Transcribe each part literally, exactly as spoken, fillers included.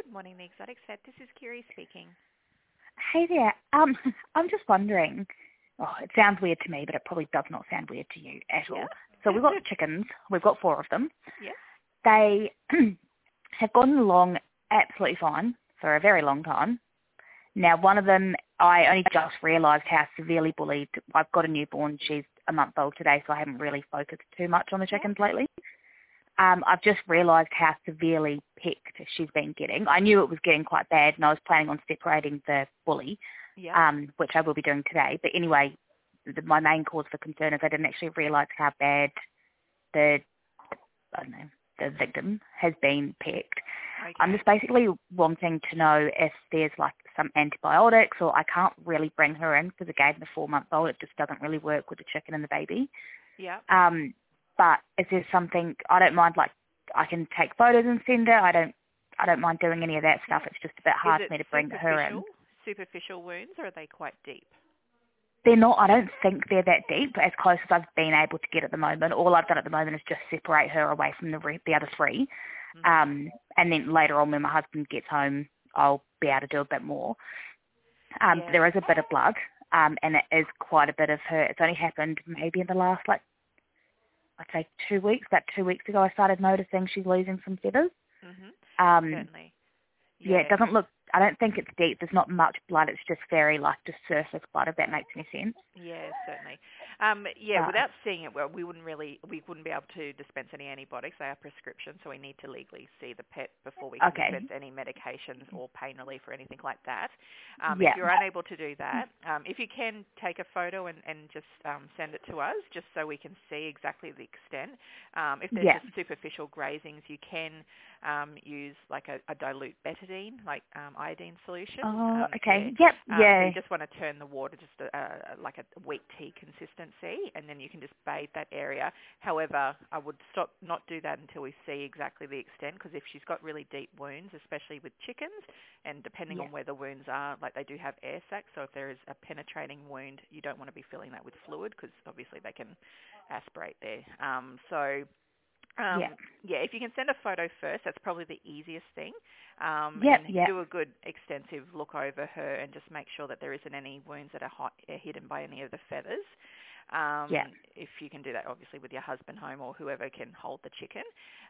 Good morning, The Exotic Set. This is Kiri speaking. Hey there. Um, I'm just wondering, oh, it sounds weird to me, but it probably does not sound weird to you at Yeah. all. So we've got chickens. We've got four of them. Yes. They have gone along absolutely fine for a very long time. Now, one of them, I only just realised how severely bullied. I've got a newborn. She's a month old today, so I haven't really focused too much on the chickens Yeah. lately. Um, I've just realised how severely picked she's been getting. I knew it was getting quite bad, and I was planning on separating the bully, Yeah. um, which I will be doing today. But anyway, the, my main cause for concern is I didn't actually realise how bad the, I don't know, the victim has been picked. Okay. I'm just basically wanting to know if there's like some antibiotics, or I can't really bring her in because again, the four-month-old, it just doesn't really work with the chicken and the baby. Yeah. Um, but is there something, I don't mind, like, I can take photos and send her. I don't I don't mind doing any of that stuff. It's just a bit hard Is for me it to bring her in. superficial wounds, or are they quite deep? They're not, I don't think they're that deep, as close as I've been able to get at the moment. All I've done at the moment is just separate her away from the re- the other three. Mm-hmm. Um, and then later on when my husband gets home, I'll be able to do a bit more. Um, Yeah. There is a bit of blood, um, and it is quite a bit of her. It's only happened maybe in the last, like, I'd say two weeks. About two weeks ago, I started noticing she's losing some feathers. Mm-hmm. Um, Certainly. yeah, Yeah. it doesn't look, I don't think it's deep. There's not much blood. It's just very, like, just surface blood, if that makes any sense. Yeah, certainly. Um, yeah, But, without seeing it, well, we wouldn't really, we wouldn't be able to dispense any antibiotics. They are prescription, so we need to legally see the pet before we can okay. dispense any medications or pain relief or anything like that. Um, Yeah. if you're unable to do that, um, if you can take a photo and, and just um, send it to us, just so we can see exactly the extent. Um, if there's Yeah. just superficial grazings, you can um, use like a, a dilute betadine, like um, iodine solution. Oh, Um, okay. yeah. Yep. Um, so Yeah. you just want to turn the water just a, a, like a weak tea consistency, and then you can just bathe that area. However, I would stop not do that until we see exactly the extent, because if she's got really deep wounds, especially with chickens, and depending Yeah. on where the wounds are, like they do have air sacs, so if there is a penetrating wound, you don't want to be filling that with fluid, because obviously they can aspirate there. Um, so Yeah. Um, yeah, if you can send a photo first, that's probably the easiest thing. Um, Yep. and Yep. do a good extensive look over her and just make sure that there isn't any wounds that are, hot, are hidden by any of the feathers. Um, Yeah. if you can do that, obviously, with your husband home or whoever can hold the chicken.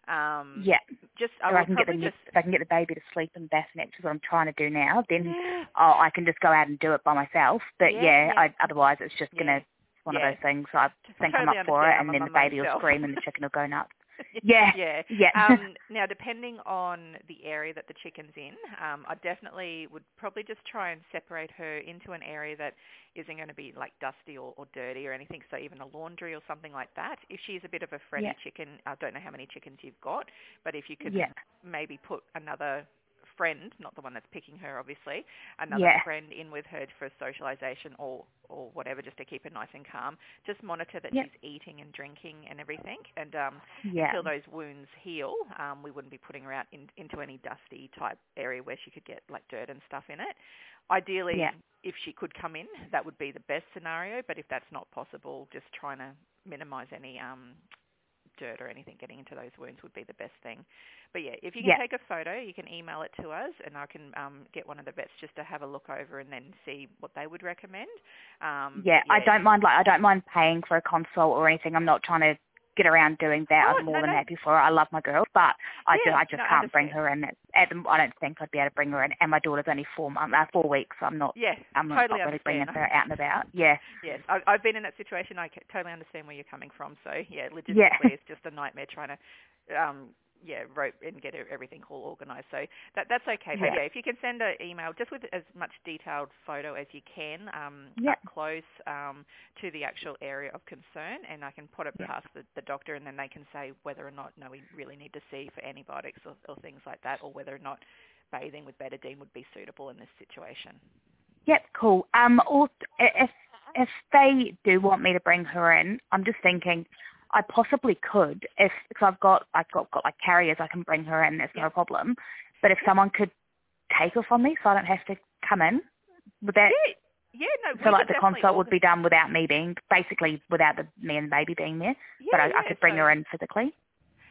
Um, Yeah. just, I Or I would can get the probably just... if I can get the baby to sleep in bassinet, which is what I'm trying to do now, then Yeah, oh, I can just go out and do it by myself. But yeah, yeah, yeah, I, otherwise it's just yeah, gonna one yeah. of those things. I think I'm Totally up for it, understand. I'm and a then the mum baby will myself. scream and the chicken will go nuts. Yeah. yeah. Yeah. Um, now, depending on the area that the chicken's in, um, I definitely would probably just try and separate her into an area that isn't going to be like dusty or, or dirty or anything, so even a laundry or something like that. If she's a bit of a fretty Yeah. chicken, I don't know how many chickens you've got, but if you could Yeah. maybe put another friend, not the one that's picking her, obviously, another Yeah. friend in with her for socialization or, or whatever, just to keep her nice and calm. Just monitor that Yeah. she's eating and drinking and everything. And um, Yeah. until those wounds heal, um, we wouldn't be putting her out in, into any dusty type area where she could get like dirt and stuff in it. Ideally, Yeah. if she could come in, that would be the best scenario. But if that's not possible, just trying to minimize any um, dirt or anything getting into those wounds would be the best thing. But yeah, if you can Yeah. take a photo, you can email it to us, and I can um, get one of the vets just to have a look over and then see what they would recommend. Um, Yeah. but I yeah. don't mind like I don't mind paying for a consult or anything. I'm not trying to get around doing that. Oh, I'm more no, than no. happy for her. I love my girl, but I just Yeah, I just no, I can't bring understand. her in. At, at the, I don't think I'd be able to bring her in. And my daughter's only four months, uh, four weeks. So I'm not. Yeah, I'm not totally really bringing understand. her out and about. Yeah. Yes, I, I've been in that situation. I ca- totally understand where you're coming from. So yeah, Yeah. logistically, it's just a nightmare trying to, um, yeah, rope and get everything all organised. So that that's okay. But Yeah. yeah, if you can send an email just with as much detailed photo as you can, um, Yeah. up close um, to the actual area of concern, and I can put it Yeah. past the, the doctor, and then they can say whether or not no, we really need to see for antibiotics or, or things like that, or whether or not bathing with betadine would be suitable in this situation. Yep. Cool. Um. Also, if if they do want me to bring her in, I'm just thinking. I possibly could if because I've got I've got, got like carriers I can bring her in. That's Yep. no problem. But if someone could take her from me, so I don't have to come in, would that? Yeah, yeah, no, So we like could the definitely consult would organise. be done without me being, basically without the me and the baby being there, Yeah, but I, I yeah. could bring So her in physically.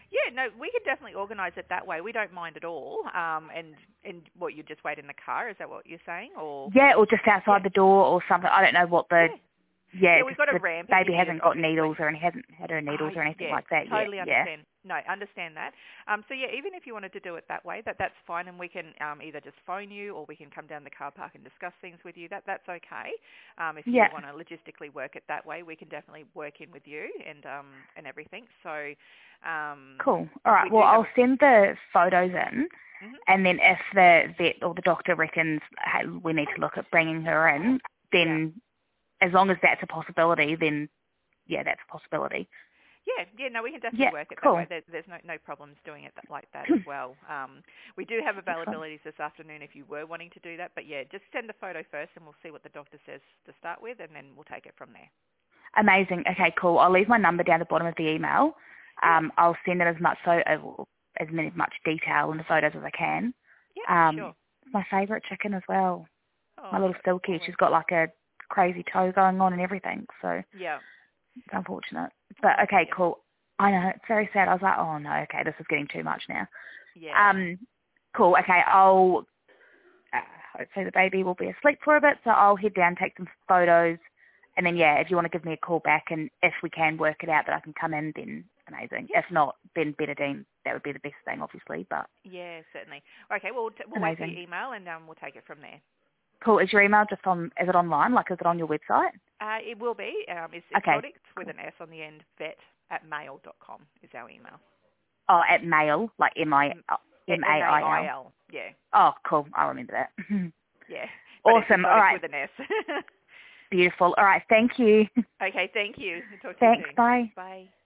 Yeah, no, we could definitely organise it that way. We don't mind at all. Um, and and what, you just wait in the car? Is that what you're saying? Or Yeah, or just outside yeah, the door or something. I don't know what the yeah, yeah. yeah. We've Just got a the ramp if you baby need it, hasn't got obviously. needles or any hasn't had her Oh, needles or anything yeah, like that yet. totally Yeah. understand. No, understand that. Um, so yeah, even if you wanted to do it that way, that that's fine, and we can um, either just phone you or we can come down the car park and discuss things with you. That that's okay. Um, if you Yeah. want to logistically work it that way, we can definitely work in with you and um, and everything. So um, Cool. All right. we Well, do have I'll a. send the photos in, Mhm. and then if the vet or the doctor reckons hey, we need to look at bringing her in, Yeah. then as long as that's a possibility, then yeah, that's a possibility. Yeah, yeah, no, we can Yeah. definitely work it that way. Cool. There, there's no no problems doing it that, like that as well. Um, we do have Excellent. availabilities this afternoon if you were wanting to do that, but yeah, just send the photo first and we'll see what the doctor says to start with, and then we'll take it from there. Amazing. Okay, cool. I'll leave my number down the bottom of the email. Yeah, Um, I'll send it as much so as, as many much detail in the photos as I can. yeah, Um, sure. my favourite chicken as well. My Oh, little Silky. always. She's got like a crazy toe going on and everything. So Yeah. it's unfortunate. But Oh, okay, yeah. cool. I know, it's very sad. I was like, oh no, okay, this is getting too much now. Yeah. Um, cool. Okay, I'll uh, hopefully the baby will be asleep for a bit, so I'll head down, take some photos, and then yeah, if you want to give me a call back, and if we can work it out that I can come in, then amazing. Yeah. If not, then Betadine, that would be the best thing, obviously. But Yeah, certainly. Okay, well, we'll, t- we'll wait for amazing. your email and um, we'll take it from there. Cool. Is your email just on? Is it online? Like, is it on your website? Uh, it will be. Um, it's Okay. exotics with Cool. an S on the end. Vet at mail dot com is our email. Oh, at mail, like M I M- M A M A I I L. L. Yeah. Oh, cool. I'll remember that. Yeah. But it's Awesome. All exotics right. with an S. Beautiful. All right. Thank you. Okay, thank you. Talk to you Thanks. soon. Bye. Bye.